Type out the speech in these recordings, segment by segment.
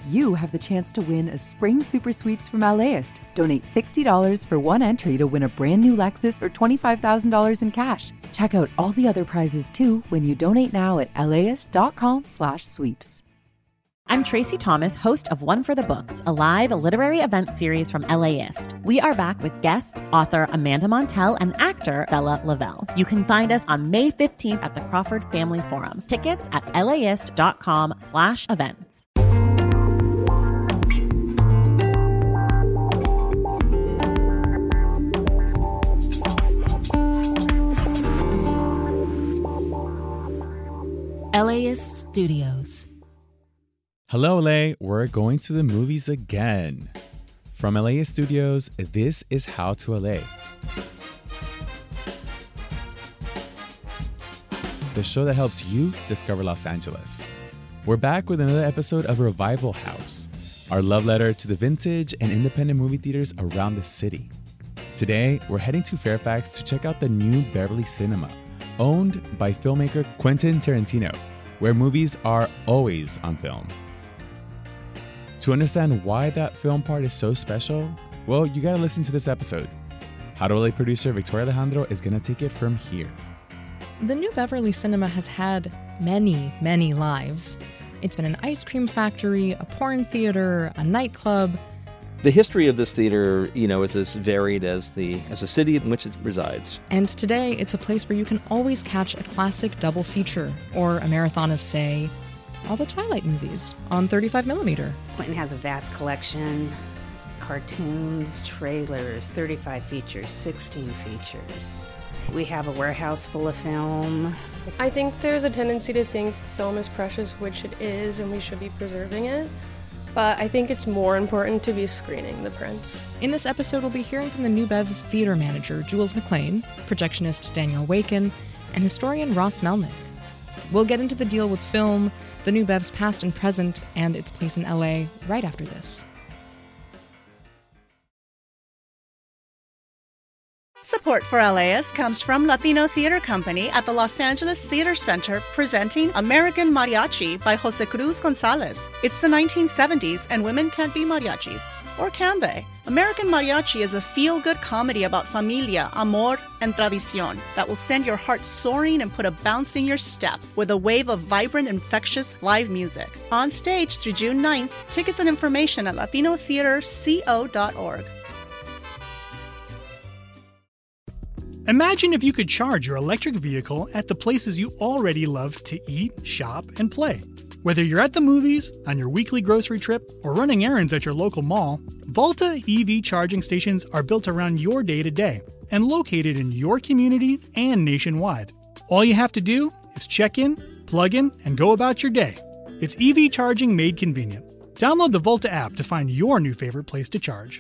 you have the chance to win a spring super sweeps from LAist. Donate $60 for one entry to win a brand new Lexus or $25,000 in cash. Check out all the other prizes too when you donate now at laist.com/sweeps. I'm Tracy Thomas, host of One for the Books, a live literary event series from LAist. We are back with guests, author Amanda Montell and actor Bella Lavelle. You can find us on May 15th at the Crawford Family Forum. Tickets at laist.com/events. LAist Studios. Hello, LA. We're going to the movies again. From LAist Studios, this is How to LA. The show that helps you discover Los Angeles. We're back with another episode of Revival House, our love letter to the vintage and independent movie theaters around the city. Today, we're heading to Fairfax to check out the New Beverly Cinema, owned by filmmaker Quentin Tarantino, where movies are always on film. To understand why that film part is so special, well, you gotta listen to this episode. How to LA producer Victoria Alejandro is gonna take it from here. The New Beverly Cinema has had many, many lives. It's been an ice cream factory, a porn theater, a nightclub. The history of this theater, is as varied as the city in which it resides. And today, it's a place where you can always catch a classic double feature or a marathon of, say, all the Twilight movies on 35mm. Quentin has a vast collection, cartoons, trailers, 35 features, 16 features. We have a warehouse full of film. I think there's a tendency to think film is precious, which it is, and we should be preserving it. But I think it's more important to be screening the prints. In this episode, we'll be hearing from the New Bev's theater manager, Jules McLean, projectionist Danielle Wakin, and historian Ross Melnick. We'll get into the deal with film, the New Bev's past and present, and its place in LA right after this. Support for LAist comes from Latino Theater Company at the Los Angeles Theater Center, presenting American Mariachi by Jose Cruz Gonzalez. It's the 1970s, and women can't be mariachis. Or can they? American Mariachi is a feel-good comedy about familia, amor, and tradición that will send your heart soaring and put a bounce in your step with a wave of vibrant, infectious live music. On stage through June 9th, tickets and information at latinotheaterco.org. Imagine if you could charge your electric vehicle at the places you already love to eat, shop, and play. Whether you're at the movies, on your weekly grocery trip, or running errands at your local mall, Volta EV charging stations are built around your day-to-day and located in your community and nationwide. All you have to do is check in, plug in, and go about your day. It's EV charging made convenient. Download the Volta app to find your new favorite place to charge.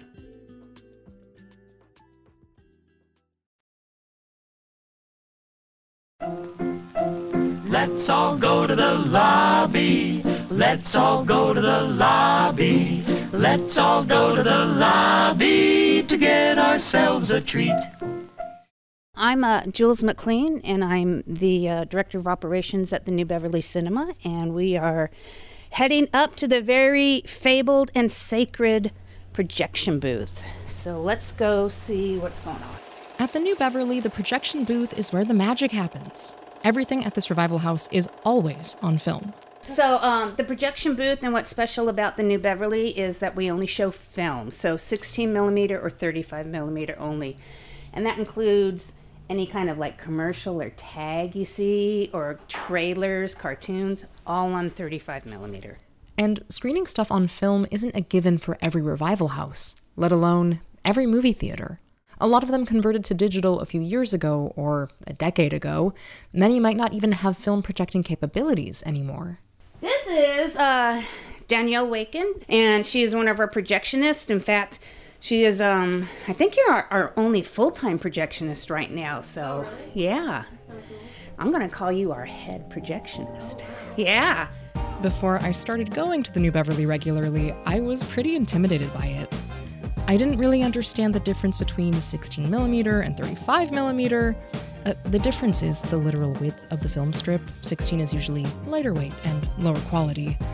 Let's all go to the lobby. Let's all go to the lobby. Let's all go to the lobby to get ourselves a treat. I'm Jules McLean, and I'm the Director of Operations at the New Beverly Cinema, and we are heading up to the very fabled and sacred projection booth. So let's go see what's going on. At the New Beverly, the projection booth is where the magic happens. Everything at this Revival House is always on film. So the projection booth, and what's special about the New Beverly is that we only show film, so 16mm or 35mm only. And that includes any kind of like commercial or tag you see, or trailers, cartoons, all on 35mm. And screening stuff on film isn't a given for every Revival House, let alone every movie theater. A lot of them converted to digital a few years ago, or a decade ago. Many might not even have film projecting capabilities anymore. This is Danielle Wakin, and she is one of our projectionists. In fact, she is, I think you're our only full-time projectionist right now, so, oh, really? Yeah. I'm going to call you our head projectionist. Yeah. Before I started going to the New Beverly regularly, I was pretty intimidated by it. I didn't really understand the difference between 16mm and 35mm. The difference is the literal width of the film strip. 16 is usually lighter weight and lower quality.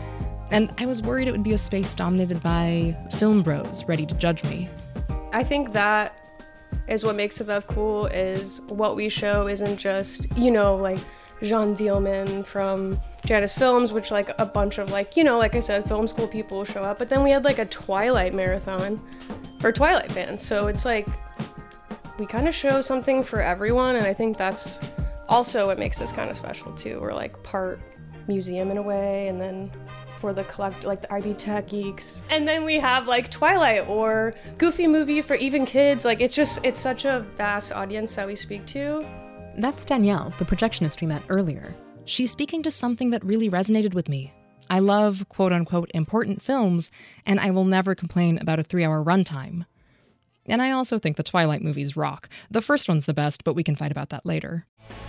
And I was worried it would be a space dominated by film bros ready to judge me. I think that is what makes the Bev cool, is what we show isn't just, like Jean Dielman from Janus Films, which like a bunch of like I said, film school people show up. But then we had like a Twilight marathon for Twilight fans. So it's like we kind of show something for everyone. And I think that's also what makes this kind of special too. We're like part museum in a way, and then for the like the IB Tech geeks. And then we have like Twilight or Goofy Movie for even kids. Like it's such a vast audience that we speak to. That's Danielle, the projectionist we met earlier. She's speaking to something that really resonated with me. I love quote-unquote important films, and I will never complain about a 3-hour runtime. And I also think the Twilight movies rock. The first one's the best, but we can fight about that later.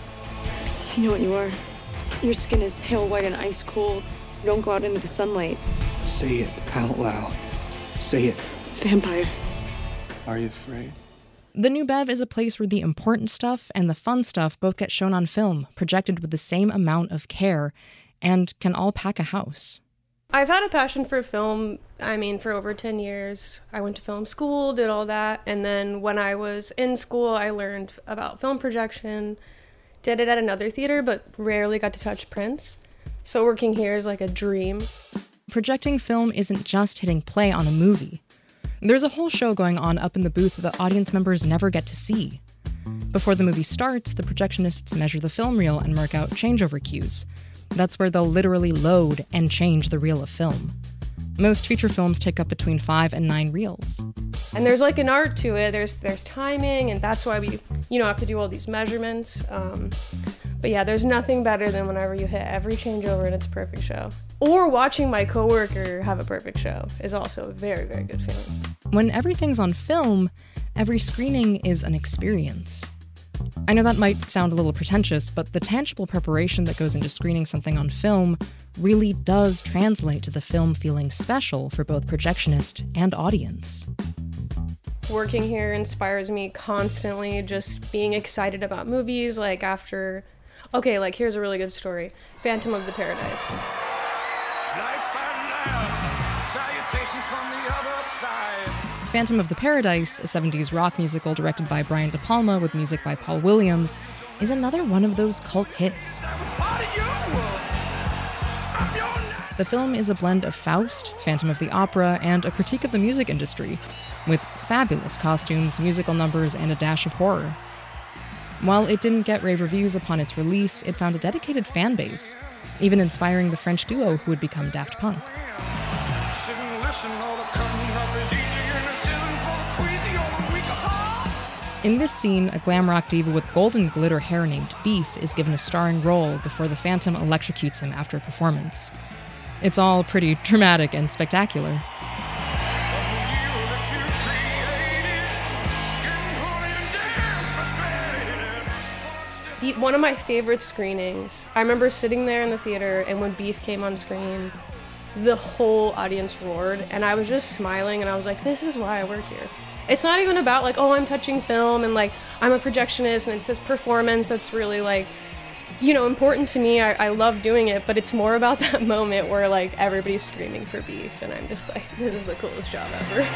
I know what you are. Your skin is pale white and ice cold. You don't go out into the sunlight. Say it out loud. Say it. Vampire. Are you afraid? The New Bev is a place where the important stuff and the fun stuff both get shown on film, projected with the same amount of care, and can all pack a house. I've had a passion for film, for over 10 years. I went to film school, did all that, and then when I was in school, I learned about film projection, did it at another theater, but rarely got to touch prints. So working here is like a dream. Projecting film isn't just hitting play on a movie. There's a whole show going on up in the booth that audience members never get to see. Before the movie starts, the projectionists measure the film reel and mark out changeover cues. That's where they'll literally load and change the reel of film. Most feature films take up between 5 and 9 reels. And there's like an art to it. There's timing, and that's why we, have to do all these measurements. But yeah, there's nothing better than whenever you hit every changeover and it's a perfect show. Or watching my coworker have a perfect show is also a very, very good feeling. When everything's on film, every screening is an experience. I know that might sound a little pretentious, but the tangible preparation that goes into screening something on film really does translate to the film feeling special for both projectionist and audience. Working here inspires me constantly, just being excited about movies, like after... Okay, like here's a really good story. Phantom of the Paradise. Life and death, salutations from the other side. Phantom of the Paradise, a 70s rock musical directed by Brian De Palma with music by Paul Williams, is another one of those cult hits. The film is a blend of Faust, Phantom of the Opera, and a critique of the music industry, with fabulous costumes, musical numbers, and a dash of horror. While it didn't get rave reviews upon its release, it found a dedicated fan base, even inspiring the French duo who would become Daft Punk. In this scene, a glam rock diva with golden glitter hair named Beef is given a starring role before the Phantom electrocutes him after a performance. It's all pretty dramatic and spectacular. One of my favorite screenings, I remember sitting there in the theater, and when Beef came on screen, the whole audience roared, and I was just smiling, and I was like, this is why I work here. It's not even about like, oh, I'm touching film, and like, I'm a projectionist, and it's this performance that's really like, important to me. I love doing it, but it's more about that moment where like, everybody's screaming for Beef, and I'm just like, this is the coolest job ever.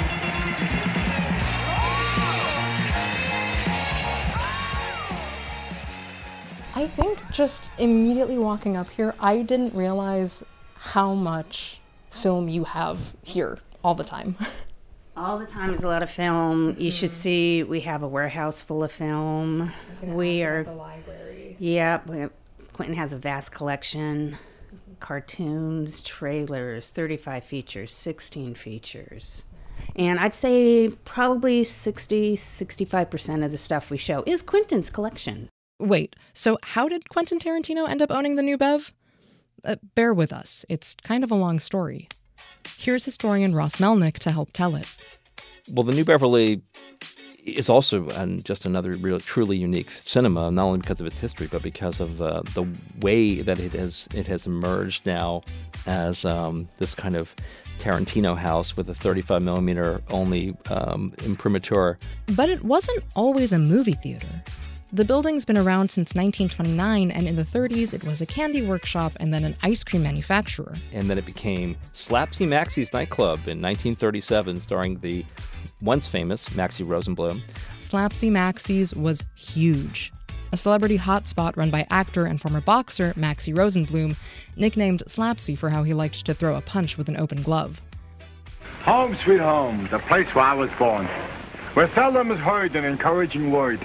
I think just immediately walking up here, I didn't realize how much film you have here all the time. All the time is a lot of film. You should see, we have a warehouse full of film. We are the library. Yeah, Quentin has a vast collection. Cartoons, trailers, 35 features, 16 features. And I'd say probably 65% of the stuff we show is Quentin's collection. Wait, so how did Quentin Tarantino end up owning the New Bev? Bear with us, it's kind of a long story. Here's historian Ross Melnick to help tell it. Well, the New Beverly is also just another real, truly unique cinema, not only because of its history, but because of the way that it has emerged now as this kind of Tarantino house with a 35 millimeter only imprimatur. But it wasn't always a movie theater. The building's been around since 1929, and in the 30s it was a candy workshop and then an ice cream manufacturer. And then it became Slapsy Maxie's nightclub in 1937, starring the once famous Maxie Rosenblum. Slapsy Maxie's was huge. A celebrity hotspot run by actor and former boxer Maxie Rosenblum, nicknamed Slapsy for how he liked to throw a punch with an open glove. Home sweet home, the place where I was born, where seldom is heard an encouraging word.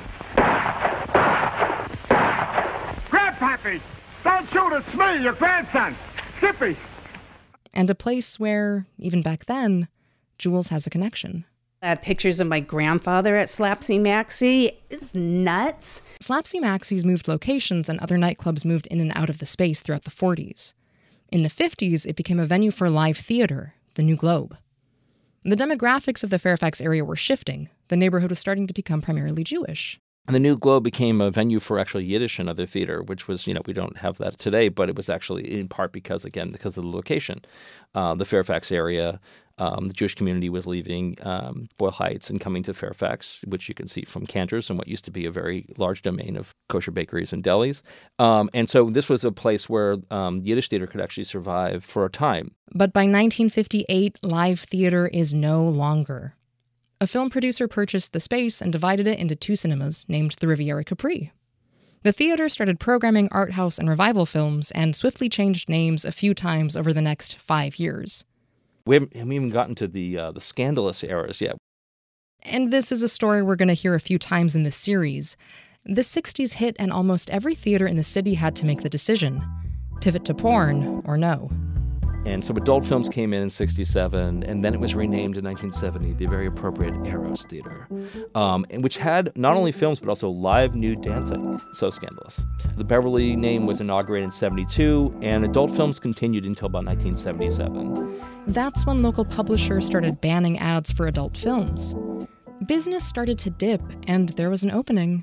Grandpappy, don't shoot, it's me, your grandson, Skippy. And a place where, even back then, Jules has a connection. I had pictures of my grandfather at Slapsy Maxie. It's nuts. Slapsy Maxie's moved locations and other nightclubs moved in and out of the space throughout the 40s. In the 50s, it became a venue for live theater, the New Globe. The demographics of the Fairfax area were shifting. The neighborhood was starting to become primarily Jewish. And the New Globe became a venue for actually Yiddish and other theater, which was, we don't have that today, but it was actually in part because of the location. The Fairfax area, the Jewish community was leaving Boyle Heights and coming to Fairfax, which you can see from Cantor's and what used to be a very large domain of kosher bakeries and delis. And so this was a place where Yiddish theater could actually survive for a time. But by 1958, live theater is no longer. A film producer purchased the space and divided it into 2 cinemas named the Riviera Capri. The theater started programming art house and revival films and swiftly changed names a few times over the next 5 years. We haven't even gotten to the scandalous eras yet. And this is a story we're going to hear a few times in this series. The 60s hit and almost every theater in the city had to make the decision. Pivot to porn or no. And so adult films came in 67, and then it was renamed in 1970, the very appropriate Eros Theater, and which had not only films, but also live nude dancing. So scandalous. The Beverly name was inaugurated in 72, and adult films continued until about 1977. That's when local publishers started banning ads for adult films. Business started to dip, and there was an opening.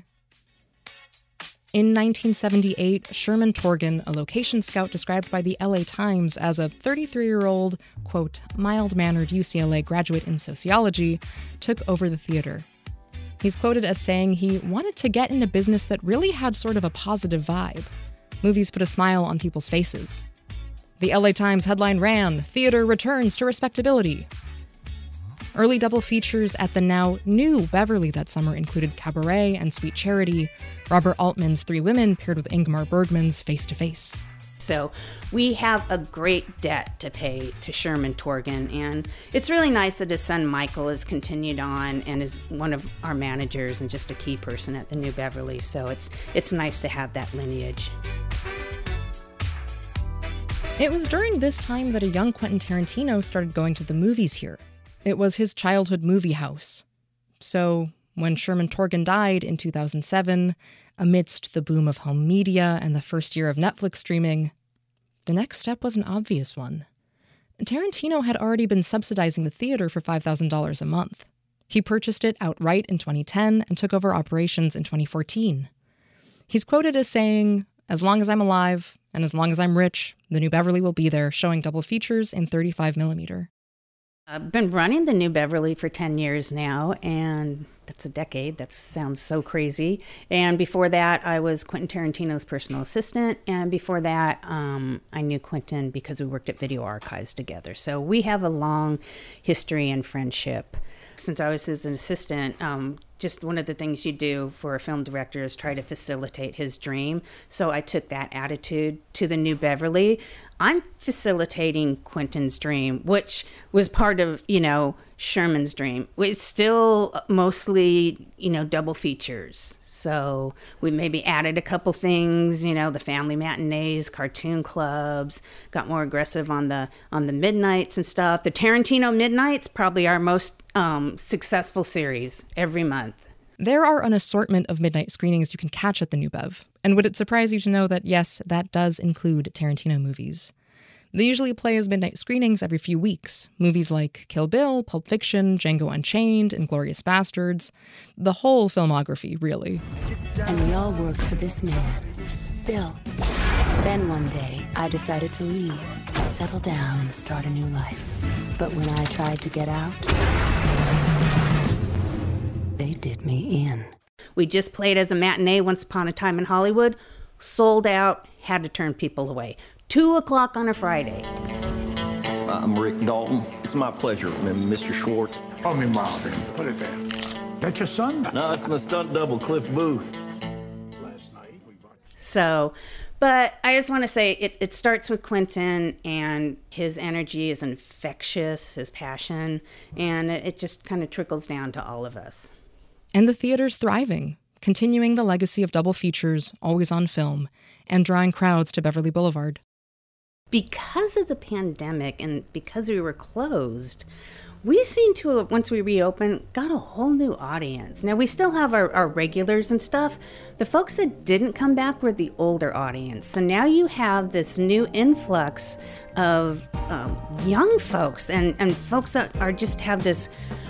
In 1978, Sherman Torgan, a location scout described by the LA Times as a 33-year-old, quote, mild-mannered UCLA graduate in sociology, took over the theater. He's quoted as saying he wanted to get into business that really had sort of a positive vibe. Movies put a smile on people's faces. The LA Times headline ran, "Theater returns to respectability." Early double features at the now new Beverly that summer included Cabaret and Sweet Charity. Robert Altman's Three Women paired with Ingmar Bergman's Face to Face. So we have a great debt to pay to Sherman Torgan, and it's really nice that his son Michael has continued on and is one of our managers and just a key person at the New Beverly. So it's nice to have that lineage. It was during this time that a young Quentin Tarantino started going to the movies here. It was his childhood movie house. So when Sherman Torgan died in 2007, amidst the boom of home media and the first year of Netflix streaming, the next step was an obvious one. Tarantino had already been subsidizing the theater for $5,000 a month. He purchased it outright in 2010 and took over operations in 2014. He's quoted as saying, "As long as I'm alive and as long as I'm rich, the New Beverly will be there, showing double features in 35mm. I've been running the New Beverly for 10 years now, and that's a decade. That sounds so crazy. And before that, I was Quentin Tarantino's personal assistant. And before that, I knew Quentin because we worked at Video Archives together. So we have a long history and friendship. Since I was his assistant, just one of the things you do for a film director is try to facilitate his dream. So I took that attitude to the New Beverly. I'm facilitating Quentin's dream, which was part of, Sherman's dream. It's still mostly, double features. So we maybe added a couple things, the family matinees, cartoon clubs, got more aggressive on the midnights and stuff. The Tarantino Midnights, probably our most successful series every month. There are an assortment of midnight screenings you can catch at the New Bev. And would it surprise you to know that, yes, that does include Tarantino movies? They usually play as midnight screenings every few weeks. Movies like Kill Bill, Pulp Fiction, Django Unchained, Inglourious Basterds. The whole filmography, really. And we all worked for this man, Bill. Then one day, I decided to leave, settle down and start a new life. But when I tried to get out, they did me in. We just played as a matinee Once Upon a Time in Hollywood. Sold out, had to turn people away. 2:00 on a Friday. I'm Rick Dalton. It's my pleasure, Mr. Schwartz. Call me Marvin. Put it there. That your son? No, it's my stunt double, Cliff Booth. So, but I just want to say it starts with Quentin, and his energy is infectious, his passion, and it just kind of trickles down to all of us. And the theater's thriving, continuing the legacy of double features, always on film, and drawing crowds to Beverly Boulevard. Because of the pandemic and because we were closed, we seem to have, once we reopened, got a whole new audience. Now, we still have our regulars and stuff. The folks that didn't come back were the older audience. So now you have this new influx of young folks and folks that are just have this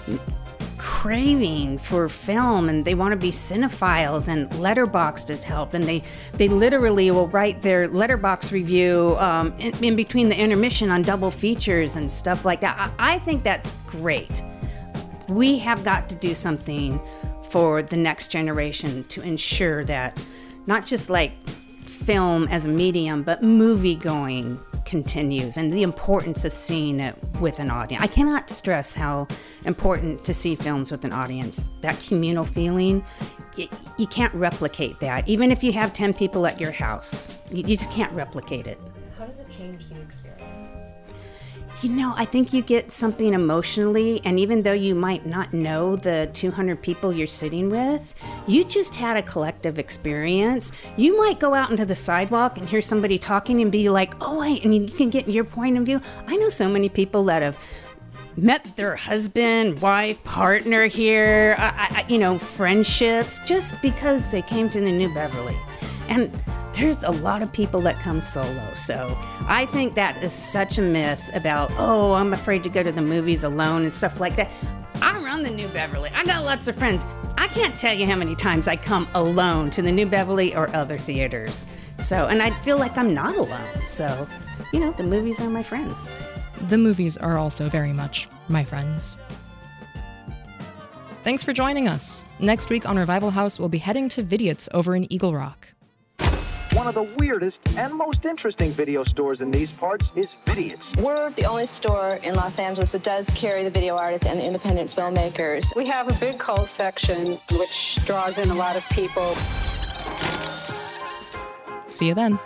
craving for film, and they want to be cinephiles, and Letterboxd has helped, and they literally will write their Letterboxd review in between the intermission on double features and stuff like that. I think that's great. We have got to do something for the next generation to ensure that not just like film as a medium, but movie going continues, and the importance of seeing it with an audience. I cannot stress how important to see films with an audience. That communal feeling, you can't replicate that. Even if you have 10 people at your house, you just can't replicate it. How does it change the experience? You know, I think you get something emotionally, and even though you might not know the 200 people you're sitting with, you just had a collective experience. You might go out into the sidewalk and hear somebody talking and be like, oh, wait, and you can get your point of view. I know so many people that have met their husband, wife, partner here, friendships, just because they came to the New Beverly. And there's a lot of people that come solo. So I think that is such a myth about, oh, I'm afraid to go to the movies alone and stuff like that. I run the New Beverly. I got lots of friends. I can't tell you how many times I come alone to the New Beverly or other theaters. So, and I feel like I'm not alone. So, the movies are my friends. The movies are also very much my friends. Thanks for joining us. Next week on Revival House, we'll be heading to Vidiots over in Eagle Rock. One of the weirdest and most interesting video stores in these parts is Vidiots. We're the only store in Los Angeles that does carry the video artists and the independent filmmakers. We have a big cult section, which draws in a lot of people. See you then.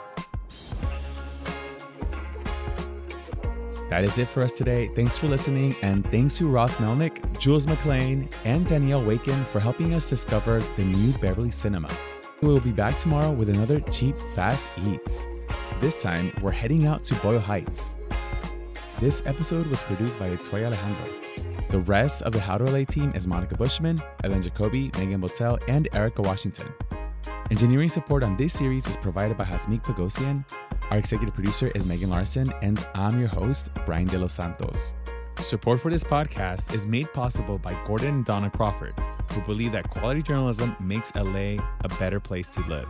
That is it for us today. Thanks for listening, and thanks to Ross Melnick, Jules McLean, and Danielle Waken for helping us discover the New Beverly Cinema. We will be back tomorrow with another Cheap Fast Eats. This time, we're heading out to Boyle Heights. This episode was produced by Victoria Alejandro. The rest of the How to LA team is Monica Bushman, Ellen Jacoby, Megan Botel, and Erica Washington. Engineering support on this series is provided by Hasmik Pagosian. Our executive producer is Megan Larson, and I'm your host, Brian De Los Santos. Support for this podcast is made possible by Gordon and Donna Crawford, who believe that quality journalism makes LA a better place to live.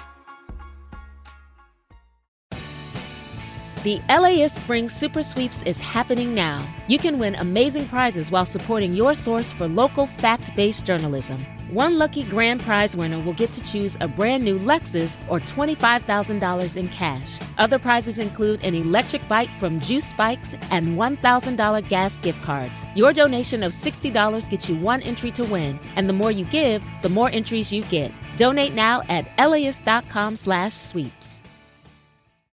The LAist Spring Super Sweeps is happening now. You can win amazing prizes while supporting your source for local fact-based journalism. One lucky grand prize winner will get to choose a brand new Lexus or $25,000 in cash. Other prizes include an electric bike from Juice Bikes and $1,000 gas gift cards. Your donation of $60 gets you one entry to win, and the more you give, the more entries you get. Donate now at LAist.com/sweeps.